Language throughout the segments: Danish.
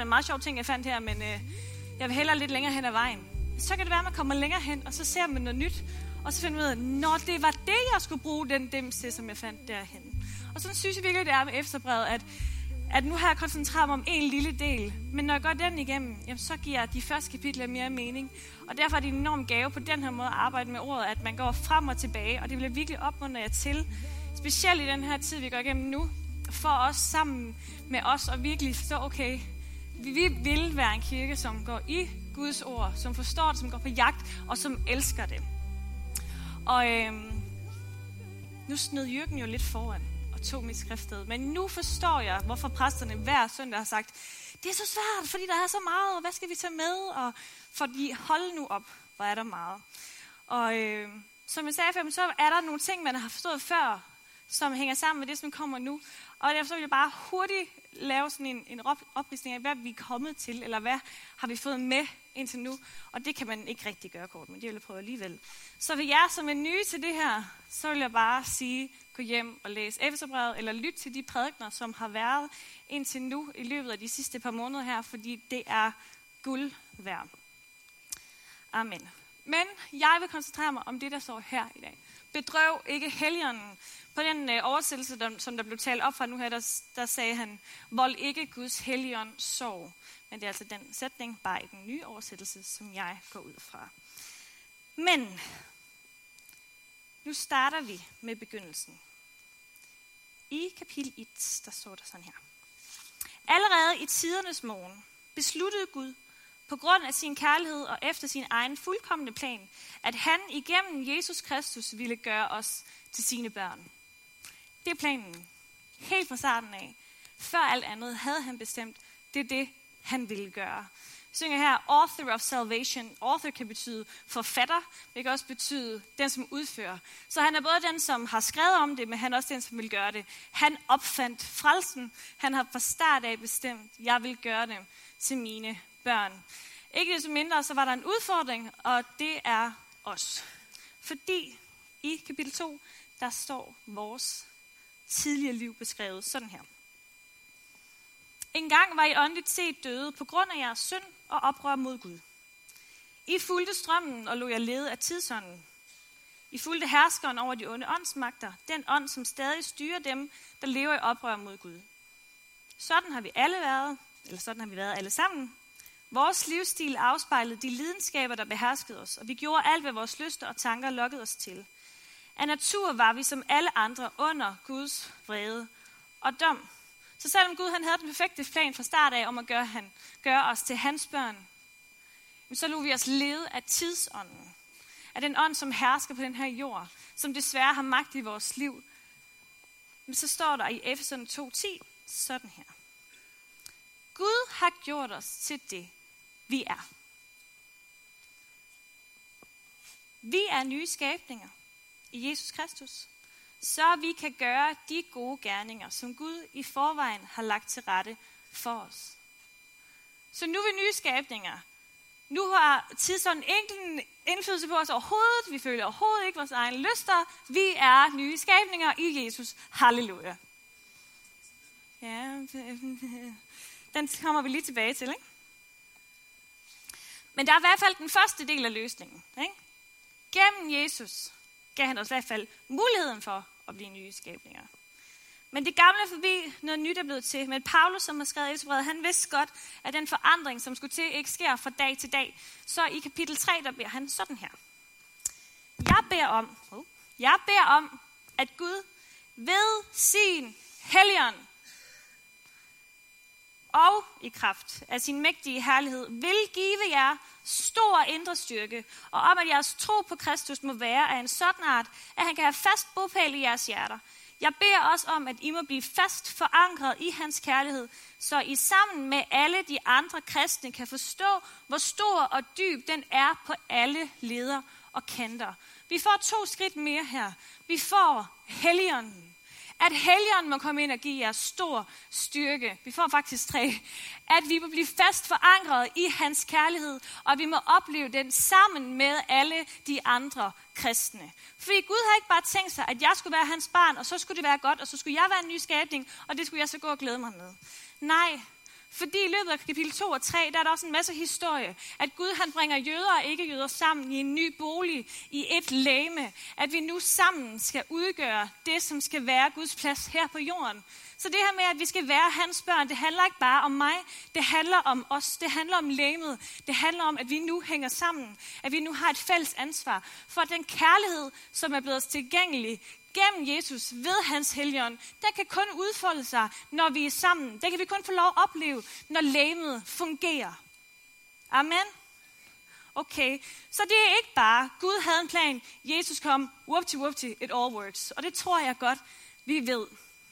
en meget sjov ting, jeg fandt her, men jeg vil hellere lidt længere hen ad vejen. Så kan det være, at man kommer længere hen, og så ser man noget nyt, og så finder man ud af, når det var det, jeg skulle bruge den dims til, som jeg fandt derhen. Og sådan synes jeg virkelig, det er med Efterbrevet, at nu har jeg koncentreret mig om en lille del, men når jeg går den igennem, jamen, så giver de første kapitler mere mening. Og derfor er det en enorm gave på den her måde at arbejde med ordet, at man går frem og tilbage, og det vil jeg virkelig opmuntre jer til, specielt i den her tid, vi går igennem nu, for os sammen med os, og virkelig forstå, okay, vi vil være en kirke, som går i Guds ord, som forstår det, som går på jagt, og som elsker det. Og nu snød Jürgen jo lidt foran og tog mit skriftsted. Men nu forstår jeg, hvorfor præsterne hver søndag har sagt, det er så svært, fordi der er så meget, og hvad skal vi tage med? Og fordi hold nu op, hvor er der meget. Og som jeg sagde før, så er der nogle ting, man har forstået før, som hænger sammen med det, som kommer nu. Og derfor vil jeg bare hurtigt lave sådan en oplistning af, hvad vi er kommet til, eller hvad har vi fået med indtil nu. Og det kan man ikke rigtig gøre kort, men det vil jeg prøve alligevel. Så for jer, som er nye til det her, så vil jeg bare sige, gå hjem og læs Efeserbrevet, eller lyt til de prædikener, som har været indtil nu i løbet af de sidste par måneder her, fordi det er guld værd. Amen. Men jeg vil koncentrere mig om det, der står her i dag. Bedrøv ikke Helligånden. På den oversættelse, som der blev talt op fra nu her, der sagde han, vold ikke Guds Helligånd sorg. Men det er altså den sætning, bare i den nye oversættelse, som jeg går ud fra. Men nu starter vi med begyndelsen. I kapitel 1, der står der sådan her. Allerede i tidernes morgen besluttede Gud, på grund af sin kærlighed og efter sin egen fuldkomne plan, at han igennem Jesus Kristus ville gøre os til sine børn. Det er planen. Helt fra starten af. Før alt andet havde han bestemt, det er det, han ville gøre. Vi synger her, author of salvation. Author kan betyde forfatter, det kan også betyde den, som udfører. Så han er både den, som har skrevet om det, men han er også den, som vil gøre det. Han opfandt frelsen. Han har fra start af bestemt, jeg vil gøre dem til mine børn. Ikke desto mindre, så var der en udfordring, og det er os. Fordi i kapitel 2, der står vores tidligere liv beskrevet sådan her. En gang var I åndeligt set døde på grund af jeres synd og oprør mod Gud. I fulgte strømmen og lod jer lede af tidsånden. I fulgte herskeren over de onde åndsmagter, den ånd, som stadig styrer dem, der lever i oprør mod Gud. Sådan har vi alle været, eller sådan har vi været alle sammen. Vores livsstil afspejlede de lidenskaber, der beherskede os, og vi gjorde alt, hvad vores lyster og tanker lokkede os til. Af natur var vi som alle andre under Guds vrede og dom. Så selvom Gud han havde den perfekte plan fra start af om at gøre os til hans børn, så lod vi os lede af tidsånden. Af den ånd, som hersker på den her jord, som desværre har magt i vores liv. Men så står der i Efeserne 2:10 sådan her. Gud har gjort os til det, vi er. Vi er nye skabninger i Jesus Kristus, så vi kan gøre de gode gerninger, som Gud i forvejen har lagt til rette for os. Så nu er vi nye skabninger. Nu har tidsånden ingen indflydelse på os overhovedet. Vi føler overhovedet ikke vores egne lyster. Vi er nye skabninger i Jesus. Halleluja. Ja, den kommer vi lige tilbage til, ikke? Men der er i hvert fald den første del af løsningen, ikke? Gennem Jesus gav han os i hvert fald muligheden for at blive nye skabninger. Men det gamle er forbi, noget nyt er blevet til. Men Paulus, som har skrevet Efeserbrevet, han vidste godt, at den forandring, som skulle til, ikke sker fra dag til dag. Så i kapitel 3, der beder han sådan her. Jeg beder om, at Gud ved sin Helligånd og i kraft af sin mægtige herlighed vil give jer stor indre styrke, og om at jeres tro på Kristus må være af en sådan art, at han kan have fast bopæl i jeres hjerter. Jeg beder også om, at I må blive fast forankret i hans kærlighed, så I sammen med alle de andre kristne kan forstå, hvor stor og dyb den er på alle leder og kanter. Vi får 2 skridt mere her. Vi får Helligånden. At Helligånden må komme ind og give jer stor styrke. Vi får faktisk 3. At vi må blive fast forankret i hans kærlighed, og vi må opleve den sammen med alle de andre kristne. Fordi Gud har ikke bare tænkt sig, at jeg skulle være hans barn, og så skulle det være godt, og så skulle jeg være en ny skabning, og det skulle jeg så gå og glæde mig med. Nej, Fordi i løbet af kapitel 2 og 3, der er der også en masse historie, at Gud han bringer jøder og ikke-jøder sammen i en ny bolig, i et legeme. At vi nu sammen skal udgøre det, som skal være Guds plads her på jorden. Så det her med, at vi skal være hans børn, det handler ikke bare om mig, det handler om os, det handler om legemet, det handler om, at vi nu hænger sammen, at vi nu har et fælles ansvar for den kærlighed, som er blevet os tilgængelig gennem Jesus ved hans Helligånd, den kan kun udfolde sig, når vi er sammen. Den kan vi kun få lov at opleve, når legemet fungerer. Amen. Okay, så det er ikke bare, Gud havde en plan, Jesus kom, whoopty, it all works. Og det tror jeg godt, vi ved.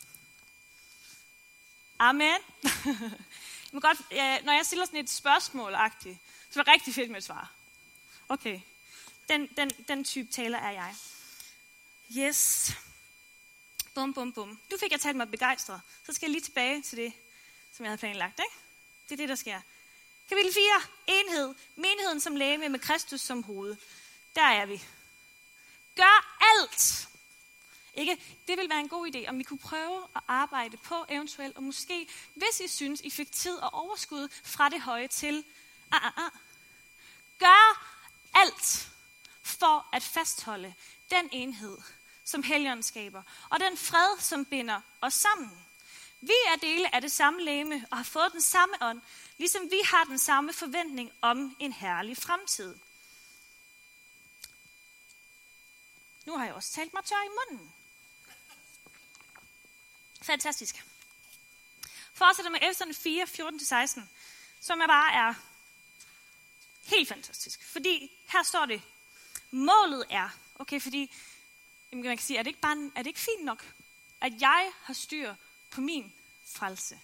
Amen. Godt, når jeg stiller sådan et spørgsmål-agtigt, så er det rigtig fedt med et svar. Okay, den type taler er jeg. Yes. Bum. Nu fik jeg talt mig begejstret. Så skal jeg lige tilbage til det, som jeg havde planlagt. Ikke? Det er det, der sker. Kapitel 4. Enhed. Menigheden som legeme med Kristus som hoved. Der er vi. Gør alt. Ikke? Det vil være en god idé, om vi kunne prøve at arbejde på eventuelt, og måske, hvis I synes, I fik tid og overskud fra det høje til. Gør alt for at fastholde den enhed, som Helligånden skaber, og den fred, som binder os sammen. Vi er dele af det samme legeme og har fået den samme ånd, ligesom vi har den samme forventning om en herlig fremtid. Nu har jeg også talt mig tør i munden. Fantastisk. Fortsætter med Efeserne 4, 14-16, som jeg bare er helt fantastisk. Fordi her står det, målet er, okay, fordi man kan sige, er det ikke fint nok, at jeg har styr på min frelse?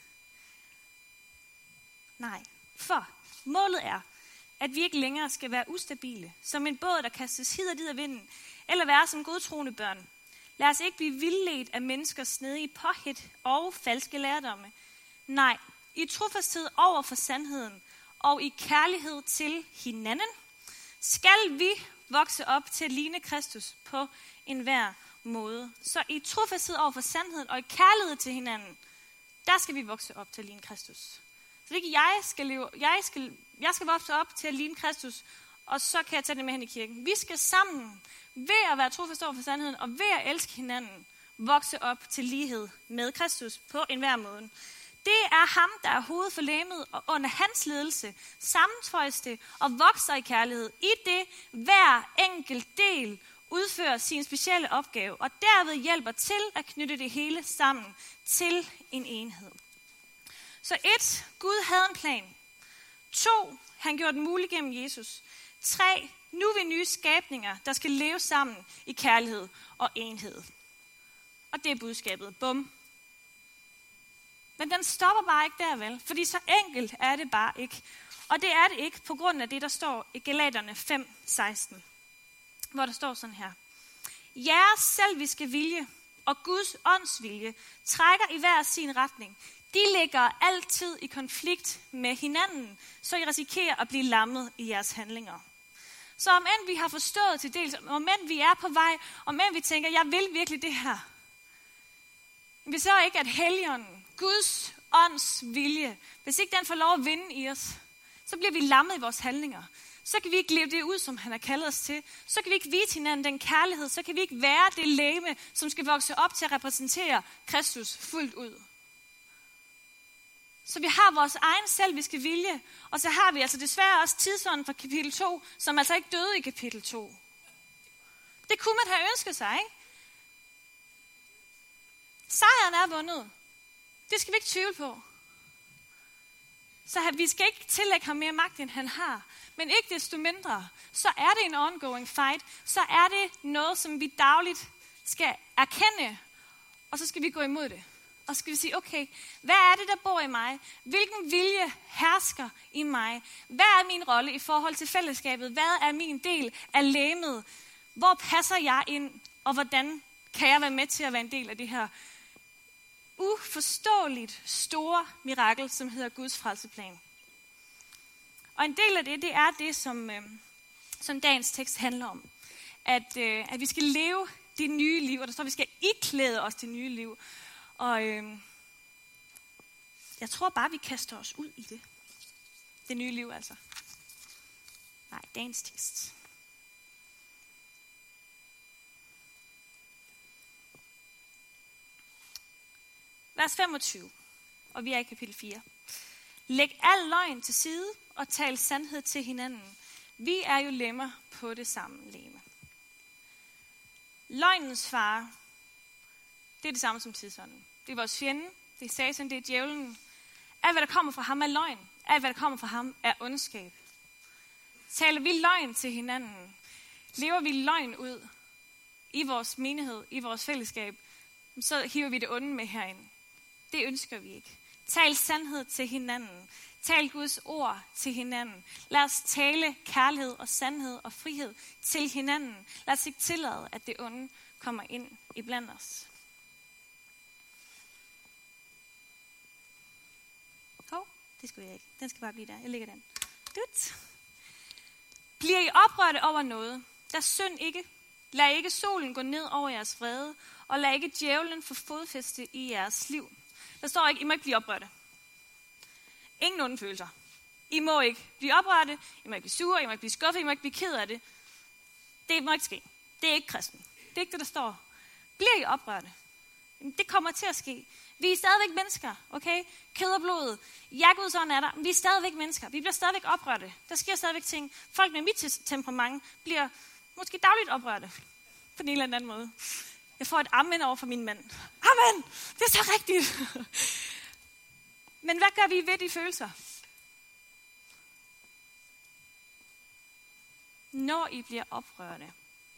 Nej, for målet er, at vi ikke længere skal være ustabile, som en båd, der kastes hid og dit af vinden, eller være som godtroende børn. Lad os ikke blive vildledt af menneskers snedige påhit og falske lærdomme. Nej, i trofasthed over for sandheden og i kærlighed til hinanden, skal vi vokse op til at ligne Kristus på enhver måde. Så i trofasthed over for sandheden og i kærlighed til hinanden, der skal vi vokse op til at ligne Kristus. Så det er ikke jeg skal vokse op til at ligne Kristus, og så kan jeg tage det med hen i kirken. Vi skal sammen, ved at være trofast over for sandheden og ved at elske hinanden, vokse op til lighed med Kristus på enhver måde. Det er ham, der er hovedet for legemet, og under hans ledelse sammentøjes det og vokser i kærlighed, i det hver enkelt del udfører sin specielle opgave, og derved hjælper til at knytte det hele sammen til en enhed. Så 1. Gud havde en plan. 2. Han gjorde den mulig gennem Jesus. 3. Nu er vi nye skabninger, der skal leve sammen i kærlighed og enhed. Og det er budskabet. Bum. Men den stopper bare ikke der, vel? Fordi så enkelt er det bare ikke. Og det er det ikke på grund af det, der står i Galaterne 5:16. Hvor der står sådan her. Jeres selviske vilje og Guds åndsvilje trækker i hver sin retning. De ligger altid i konflikt med hinanden, så I risikerer at blive lammet i jeres handlinger. Så om end vi har forstået til dels, om end vi er på vej, om end vi tænker, jeg vil virkelig det her. Vi så ikke, at Helligånden, Guds ånds vilje, hvis ikke den får lov at vinde i os, så bliver vi lammet i vores handlinger. Så kan vi ikke leve det ud, som han har kaldet os til. Så kan vi ikke vise hinanden den kærlighed. Så kan vi ikke være det legeme, som skal vokse op til at repræsentere Kristus fuldt ud. Så vi har vores egen selviske vilje, og så har vi altså desværre også tidsånden fra kapitel 2, som altså ikke døde i kapitel 2. Det kunne man have ønsket sig, ikke? Sejren er vundet. Det skal vi ikke tvivle på. Så vi skal ikke tillægge ham mere magt, end han har. Men ikke desto mindre, så er det en ongoing fight. Så er det noget, som vi dagligt skal erkende, og så skal vi gå imod det. Og så skal vi sige, okay, hvad er det, der bor i mig? Hvilken vilje hersker i mig? Hvad er min rolle i forhold til fællesskabet? Hvad er min del af legemet? Hvor passer jeg ind? Og hvordan kan jeg være med til at være en del af det her uforståeligt store mirakel, som hedder Guds frelseplan? Og en del af det er det, som dagens tekst handler om. At vi skal leve det nye liv, og der står, at vi skal iklæde os det nye liv. Og Jeg tror bare, vi kaster os ud i det. Det nye liv altså. Nej, dagens tekst. Vers 25, og vi er i kapitel 4. Læg al løgn til side og tal sandhed til hinanden. Vi er jo lemmer på det samme legeme. Løgnens far, det er det samme som tidsånden. Det er vores fjende, det er Satan, det er djævlen. Alt hvad der kommer fra ham er løgn. Alt hvad der kommer fra ham er ondskab. Taler vi løgn til hinanden? Lever vi løgn ud i vores menighed, i vores fællesskab, så hiver vi det onde med herinde. Det ønsker vi ikke. Tal sandhed til hinanden. Tal Guds ord til hinanden. Lad os tale kærlighed og sandhed og frihed til hinanden. Lad os ikke tillade, at det onde kommer ind iblandt os. Det skulle jeg ikke. Den skal bare blive der. Jeg lægger den. Dut. Bliver I oprørte over noget, der synd ikke. Lad ikke solen gå ned over jeres vrede, og lad ikke djævlen få fodfæste i jeres liv. Der står ikke, I må ikke blive oprørte. Ingen onde følelser. I må ikke blive oprørte, I må ikke blive sure, I må ikke blive skuffet, I må ikke blive ked af det. Det må ikke ske. Det er ikke kristen. Det er ikke det, der står. Bliver I oprørte? Det kommer til at ske. Vi er stadigvæk mennesker, okay? Kød og blod. Ja, Guds ånd er der. Vi er stadigvæk mennesker. Vi bliver stadigvæk oprørte. Der sker stadigvæk ting. Folk med mit temperament bliver måske dagligt oprørte. På en eller anden måde. Jeg får et amen over for min mand. Amen! Det er så rigtigt! Men hvad gør vi ved de følelser? Når I bliver oprørte.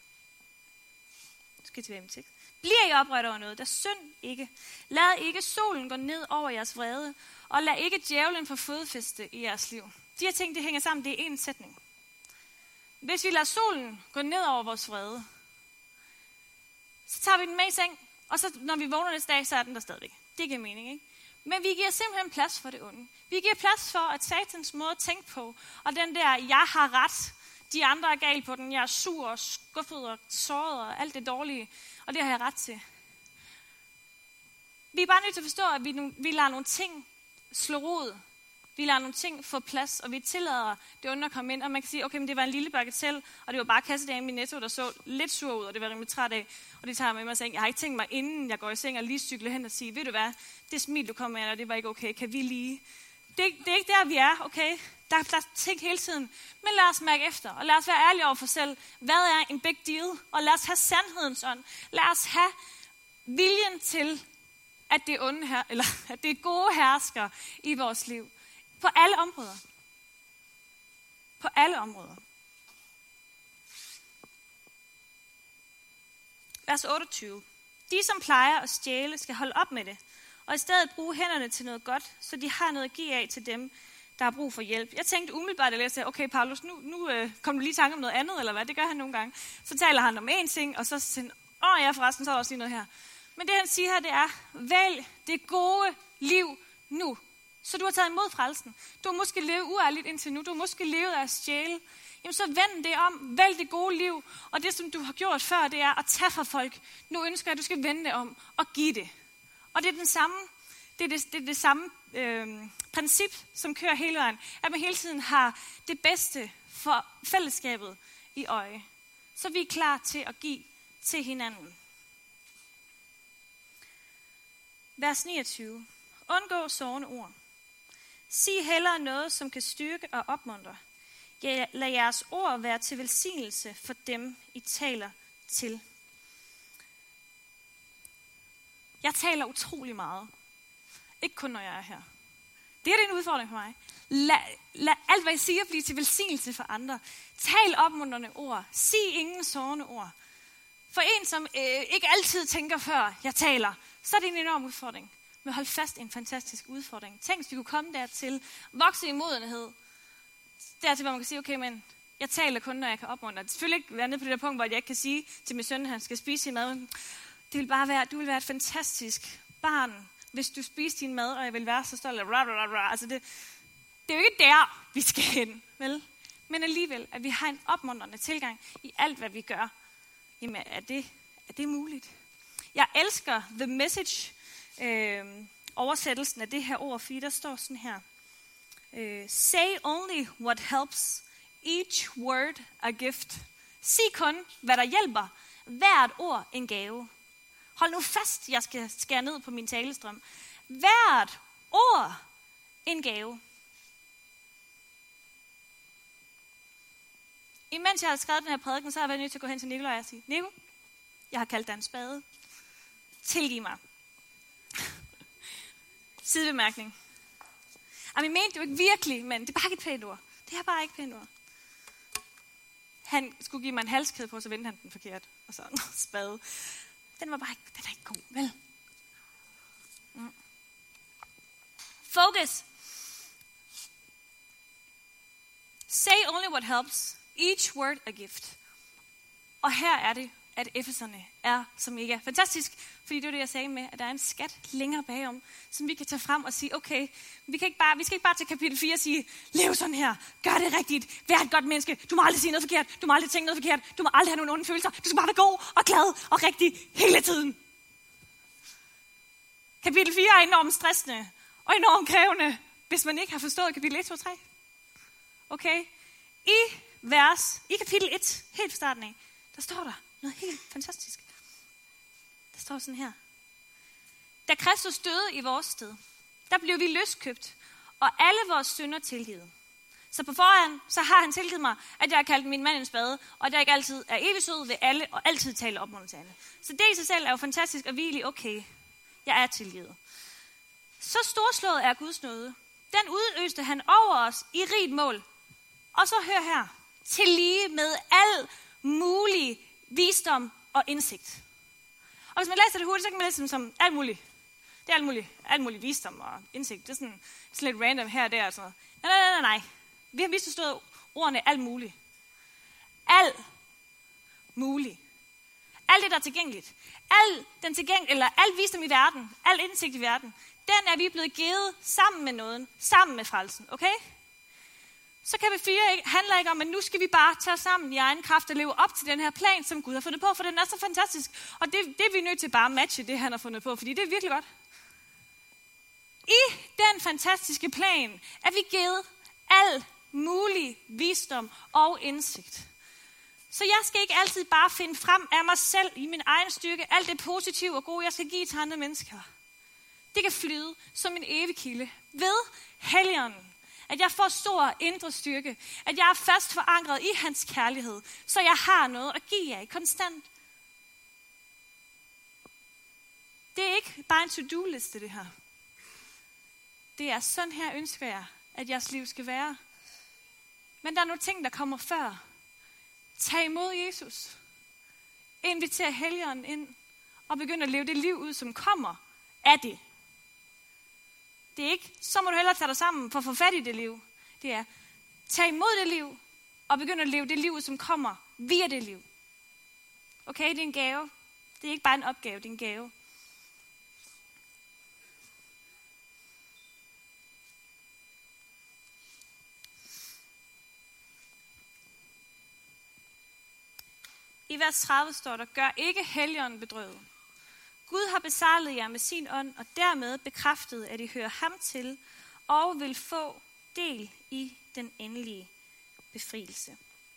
Skal jeg tilbage med tekst. Bliver I oprørt over noget, der synd ikke. Lad ikke solen gå ned over jeres vrede, og lad ikke djævlen få fodfæste i jeres liv. De her ting, det hænger sammen, det er en sætning. Hvis vi lader solen gå ned over vores vrede, så tager vi den med i seng, og så når vi vågner næste dag, så er den der stadigvæk. Det giver mening, ikke? Men vi giver simpelthen plads for det onde. Vi giver plads for, at satans måde at tænke på, og den der, jeg har ret, de andre er galt på den, jeg er sur og skuffet og såret og alt det dårlige, og det har jeg ret til. Vi er bare nødt til at forstå, at vi lader nogle ting slå rod. Vi lader nogle ting få plads, og vi tillader det onde at komme ind. Og man kan sige, okay, men det var en lille bagatel, og det var bare kassedamen i Netto, der så lidt sur ud, og det var rimelig træt af. Og det tager jeg med mig og siger, jeg har ikke tænkt mig, inden jeg går i seng og lige cykle hen og sige, ved du hvad, det smil, du kom med, og det var ikke okay, kan vi lige... Det er ikke der, vi er, okay? Der er ting hele tiden. Men lad os mærke efter, og lad os være ærlige over for selv. Hvad er en big deal? Og lad os have sandhedens ånd. Lad os have viljen til, at det onde her, eller at det er gode hersker i vores liv. På alle områder. På alle områder. Vers 28. De, som plejer at stjæle, skal holde op med det, og i stedet bruge hænderne til noget godt, så de har noget at give af til dem, der har brug for hjælp. Jeg tænkte umiddelbart, at jeg sagde, okay, Paulus, nu kom du lige i tanke om noget andet, eller hvad? Det gør han nogle gange. Så taler han om én ting, og så siger han, ja, forresten, så er der også lige noget her. Men det, han siger her, det er, vælg det gode liv nu. Så du har taget imod frelsen. Du har måske levet uærligt indtil nu. Du har måske levet af at stjæle. Jamen så vend det om. Vælg det gode liv. Og det, som du har gjort før, det er at tage fra folk. Nu ønsker jeg, at du skal vende det om og give det. Og det er den samme, det er det samme princip, som kører hele vejen. At man hele tiden har det bedste for fællesskabet i øje. Så vi er klar til at give til hinanden. Vers 29. Undgå sårende ord. Sig hellere noget, som kan styrke og opmuntre. Lad jeres ord være til velsignelse for dem, I taler til. Jeg taler utrolig meget. Ikke kun, når jeg er her. Det er en udfordring for mig. Lad alt, hvad jeg siger, blive til velsignelse for andre. Tal opmuntrende ord. Sig ingen sårende ord. For en, som ikke altid tænker, før jeg taler, så er det en enorm udfordring. Men hold fast, en fantastisk udfordring. Tænk, hvis vi kunne komme dertil, vokse i modenhed. Dertil, hvor man kan sige, okay, men jeg taler kun, når jeg kan opmuntre. Det er selvfølgelig ikke være nede på det der punkt, hvor jeg ikke kan sige til min søn, at han skal spise sin mad. Det vil bare være, du vil være et fantastisk barn, hvis du spiser din mad, og jeg vil være så stolt af altså det er jo ikke der, vi skal hen, vel? Men alligevel, at vi har en opmuntrende tilgang i alt, hvad vi gør. Jamen, er det muligt? Jeg elsker The Message oversættelsen af det her ord, fordi der står sådan her. Say only what helps, each word a gift. Sig kun, hvad der hjælper, hvert ord en gave. Hold nu fast, jeg skal skære ned på min talestrøm. Hvert ord en gave. Imens jeg har skrevet den her prædiken, så har jeg været nødt til at gå hen til Nikolaj og sige, Nico, jeg har kaldt dig en spade. Tilgiv mig. Sidebemærkning. Jeg mente det jo ikke virkelig, men det er bare ikke et pænt ord. Det er bare ikke et pænt ord. Han skulle give mig en halskæde på, så vendte han den forkert. Og så spade. Den er ikke god, vel? Focus. Say only what helps. Each word a gift. Og her er det, at Efeserne er så mega fantastisk. Fordi det er det, jeg sagde med, at der er en skat længere bagom, som vi kan tage frem og sige, okay, vi skal ikke bare til kapitel 4 og sige, lev sådan her, gør det rigtigt, vær et godt menneske, du må aldrig sige noget forkert, du må aldrig tænke noget forkert, du må aldrig have nogen onde følelser, du skal bare være god og glad og rigtig hele tiden. Kapitel 4 er enormt stressende og enormt krævende, hvis man ikke har forstået kapitel 1, 2 og 3. Okay? I kapitel 1, helt fra starten af, der står der noget helt fantastisk. Der står sådan her. Da Kristus døde i vores sted, der blev vi løskøbt, og alle vores synder tilgivet. Så på forhånd, så har han tilgivet mig, at jeg har kaldt min mand en spade, og at jeg ikke altid er evig sød ved alle, og altid taler opmuntrende til alle. Så det i sig selv er jo fantastisk og virkelig okay. Jeg er tilgivet. Så storslået er Guds nåde. Den udøste han over os i rigt mål. Og så hør her. Til lige med al mulig visdom og indsigt. Og hvis man læser det hurtigt, så kan man læse det som alt muligt. Det er alt muligt visdom og indsigt. Det er sådan lidt random her og der og sådan noget. Nej. Vi har misforstået ordene alt muligt. Alt muligt. Alt det, der er tilgængeligt. Al visdom i verden, al indsigt i verden, den er vi blevet givet sammen med nåden, sammen med frelsen. Okay? Så kapitel 4 handler ikke om, at nu skal vi bare tage sammen i egen kraft og leve op til den her plan, som Gud har fundet på, for den er så fantastisk. Og det er vi nødt til bare at matche det, han har fundet på, fordi det er virkelig godt. I den fantastiske plan er vi givet al mulig visdom og indsigt. Så jeg skal ikke altid bare finde frem af mig selv i min egen styrke, alt det positive og gode, jeg skal give til andre mennesker. Det kan flyde som en evig kilde ved Helligånden. At jeg får stor indre styrke. At jeg er fast forankret i hans kærlighed. Så jeg har noget at give jer konstant. Det er ikke bare en to-do-liste, det her. Det er sådan her ønsker jeg, at jeres liv skal være. Men der er nogle ting, der kommer før. Tag imod Jesus. Inviter Helligånden ind. Og begynd at leve det liv ud, som kommer af det. Det er ikke, så må du hellere tage dig sammen for at få fat i det liv. Det er, tag imod det liv, og begynd at leve det liv, som kommer via det liv. Okay, det er en gave. Det er ikke bare en opgave, det er en gave. I vers 30 står der, gør ikke Helligånden bedrøvet. Gud har besejlet jer med sin ånd, og dermed bekræftet, at I hører ham til, og vil få del i den endelige befrielse.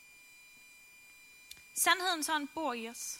Sandhedens ånd bor i os.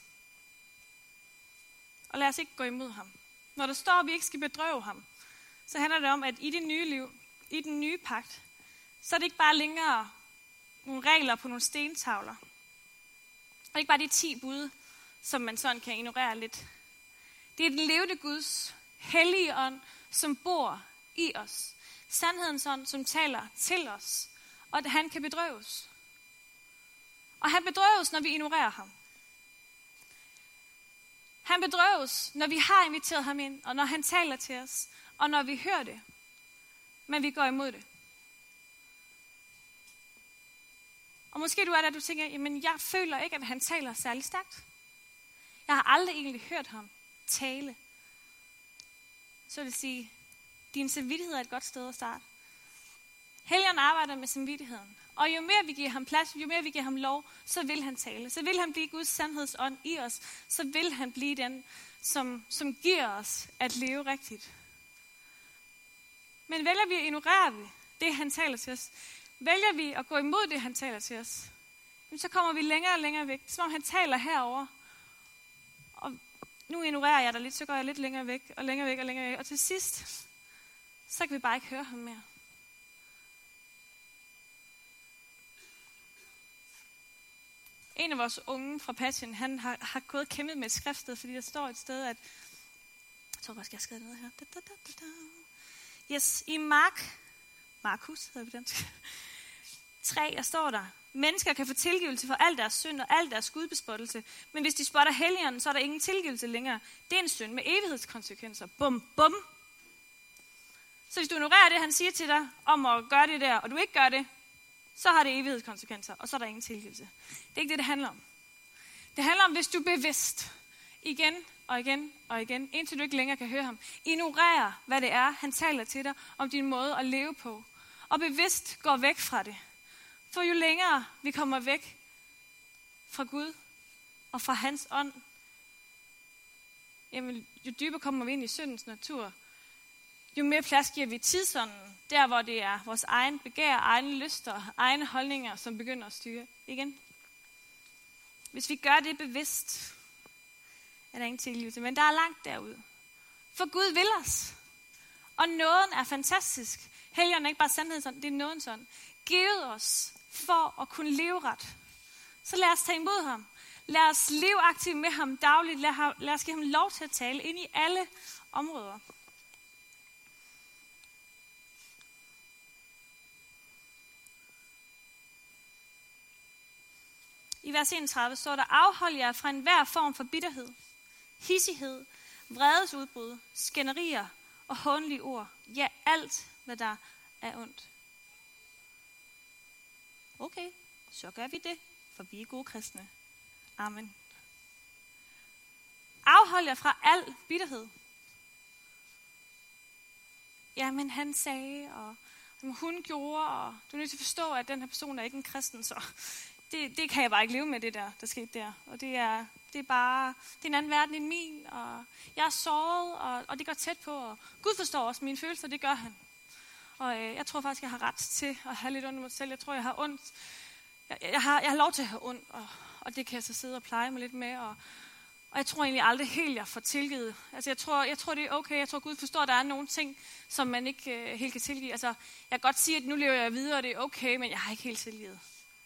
Og lad os ikke gå imod ham. Når der står, at vi ikke skal bedrøve ham, så handler det om, at i det nye liv, i den nye pagt, så er det ikke bare længere nogle regler på nogle stentavler. Og ikke bare de 10 bud, som man sådan kan ignorere lidt. Det er den levende Guds hellige ånd, som bor i os. Sandhedens ånd, som taler til os. Og at han kan bedrøves. Og han bedrøves, når vi ignorerer ham. Han bedrøves, når vi har inviteret ham ind, og når han taler til os, og når vi hører det. Men vi går imod det. Og måske du er der, du tænker, jamen jeg føler ikke, at han taler særlig stærkt. Jeg har aldrig egentlig hørt ham tale. Så vil jeg sige, din samvittighed er et godt sted at starte. Helligånden arbejder med samvittigheden. Og jo mere vi giver ham plads, jo mere vi giver ham lov, så vil han tale. Så vil han blive Guds sandhedsånd i os. Så vil han blive den, som giver os at leve rigtigt. Men vælger vi at ignorere det, han taler til os, vælger vi at gå imod det, han taler til os, så kommer vi længere og længere væk. Som om han taler herover. Og nu ignorerer jeg dig lidt, så går jeg lidt længere væk, og længere væk, og længere væk. Og til sidst, så kan vi bare ikke høre ham mere. En af vores unge fra Passion, han har gået og kæmpet med et skriftsted, fordi der står et sted, at... Jeg tror bare, jeg skal skrive noget her. Yes, i Markus hedder det dansk. 3, der står der: mennesker kan få tilgivelse for al deres synd og al deres gudbespottelse, men hvis de spotter Helligånden, så er der ingen tilgivelse længere. Det er en synd med evighedskonsekvenser. Bum, bum. Så hvis du ignorerer det, han siger til dig om at gøre det der, og du ikke gør det, så har det evighedskonsekvenser, og så er der ingen tilgivelse. Det er ikke det, det handler om. Det handler om, hvis du bevidst igen og igen og igen, indtil du ikke længere kan høre ham, ignorerer, hvad det er, han taler til dig om din måde at leve på, og bevidst går væk fra det. For jo længere vi kommer væk fra Gud og fra hans ånd, jamen, jo dybere kommer vi ind i syndens natur, jo mere plads giver vi tidsånden, der hvor det er vores egen begær, egne lyster, egne holdninger, som begynder at styre igen. Hvis vi gør det bevidst, er der ingen tilgivelse, men der er langt derud. For Gud vil os, og nåden er fantastisk. Helligånden er ikke bare sandheden, det er nåden sådan. Givet os for at kunne leve ret. Så lad os tage imod ham. Lad os leve aktivt med ham dagligt. Lad os give ham lov til at tale ind i alle områder. I vers 31 står der: afhold jer fra enhver form for bitterhed, hissighed, vredesudbrud, skænderier og hånlige ord. Ja, alt hvad der er ondt. Okay, så gør vi det, for vi er gode kristne. Amen. Afhold jer fra al bitterhed. Jamen, han sagde, og hun gjorde, og du er nødt til at forstå, at den her person er ikke en kristen, så det kan jeg bare ikke leve med, det der skete der. Og det er en anden verden end min, og jeg er såret, og det går tæt på, og Gud forstår også mine følelser, det gør han. Og jeg tror faktisk, jeg har ret til at have lidt ondt i mig selv. Jeg tror, jeg har ondt. Jeg har lov til at have ondt, og det kan jeg så sidde og pleje mig lidt med. Og jeg tror egentlig aldrig helt, jeg får tilgivet. Altså, jeg tror, det er okay. Jeg tror, Gud forstår, at der er nogle ting, som man ikke helt kan tilgive. Altså, jeg kan godt sige, at nu lever jeg videre, og det er okay, men jeg har ikke helt tilgivet.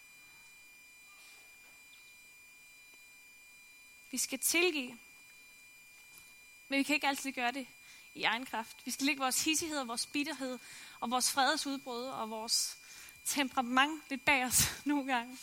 Vi skal tilgive, men vi kan ikke altid gøre det i egen kraft. Vi skal lægge vores hissighed og vores bitterhed og vores fredesudbrud og vores temperament lidt bag os nogle gange.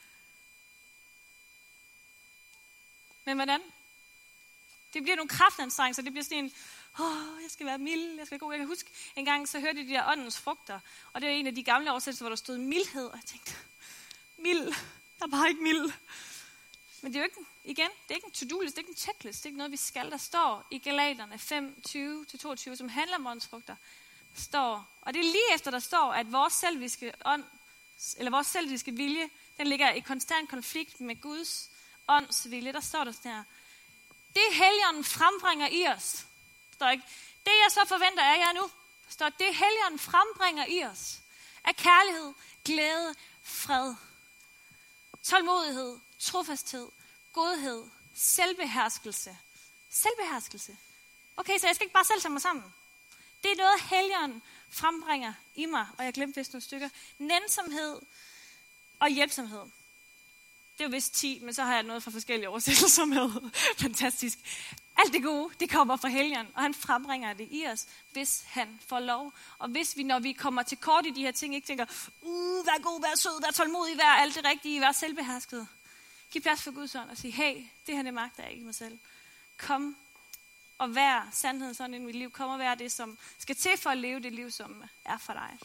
Men hvordan? Det bliver nogle kraftanstrengelser. Det bliver sådan en, jeg skal være mild, jeg skal være god. Jeg kan huske, en gang så hørte jeg de der åndens frugter, og det er en af de gamle oversættelser, hvor der stod mildhed, og jeg tænkte, mild, der er bare ikke mild. Men det er jo ikke, igen, det er ikke en to-do-list, det er ikke en checklist, det er ikke noget, vi skal. Der står i Galaterne 5:20-22, som handler om åndsfrugter, står, og det er lige efter, der står, at vores selviske vilje, den ligger i konstant konflikt med Guds ånds vilje. Der står der sådan her: det Helligånden frembringer i os. Der står ikke, det jeg så forventer af jer nu. Der står, det Helligånden frembringer i os af kærlighed, glæde, fred, tålmodighed, trofasthed, godhed, selvbeherskelse. Selvbeherskelse. Okay, så jeg skal ikke bare selv tage mig sammen. Det er noget, Helligånden frembringer i mig, og jeg glemte vist nogle stykker. Nænsomhed og hjælpsomhed. Det er jo vist 10, men så har jeg noget fra forskellige oversættelser med. Fantastisk. Alt det gode, det kommer fra Helligånden, og han frembringer det i os, hvis han får lov. Og hvis vi, når vi kommer til kort i de her ting, ikke tænker, vær god, vær sød, vær tålmodig, vær alt det rigtige, vær selvbehersket. Giv plads for Guds ånd og sige, hey, det her det magter jeg ikke i mig selv. Kom og vær sandheden sådan i mit liv. Kom og vær det, som skal til for at leve det liv, som er for dig.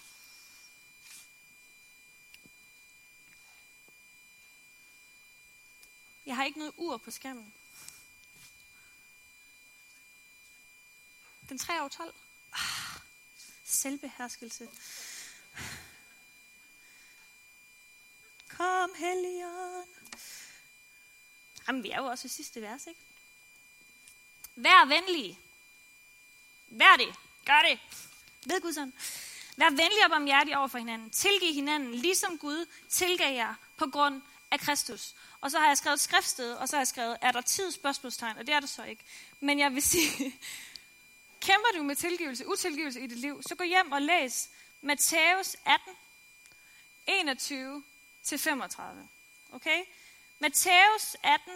Jeg har ikke noget ur på skærmen. Den 3:12. Selvbeherskelse. Kom, Helligånd. Jamen, vi er jo også i sidste vers, ikke? Vær venlig. Vær det. Gør det. Ved Gud sådan? Vær venlig og barmhjertig over for hinanden. Tilgiv hinanden, ligesom Gud tilgav jer på grund af Kristus. Og så har jeg skrevet skriftsted, og så har jeg skrevet, er der tid? Spørgsmålstegn, og det er der så ikke. Men jeg vil sige, kæmper du med tilgivelse, utilgivelse i dit liv, så gå hjem og læs Matthæus 18, 21-35. Okay? Matthæus 18,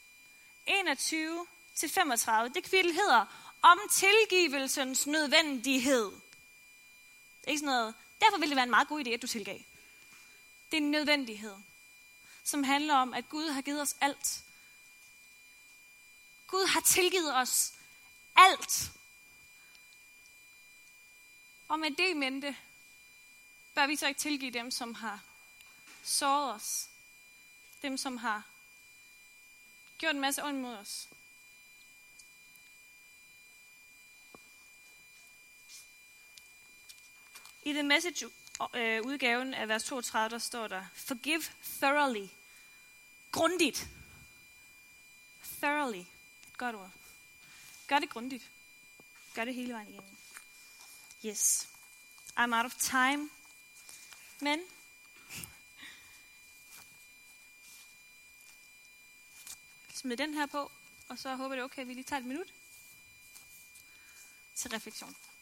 21-35. Det kapitel hedder om tilgivelsens nødvendighed. Det er ikke sådan noget. Derfor vil det være en meget god idé, at du tilgav. Det er en nødvendighed, som handler om, at Gud har givet os alt. Gud har tilgivet os alt. Og med det i mente, bør vi så ikke tilgive dem, som har såret os. Dem, som har gjort en masse ondt mod os. I The Message-udgaven af vers 32, der står der, forgive thoroughly. Grundigt. Thoroughly. Et godt ord. Gør det grundigt. Gør det hele vejen igennem. Yes. I'm out of time. Men smid den her på, og så håber det okay, at vi lige tager et minut til refleksion.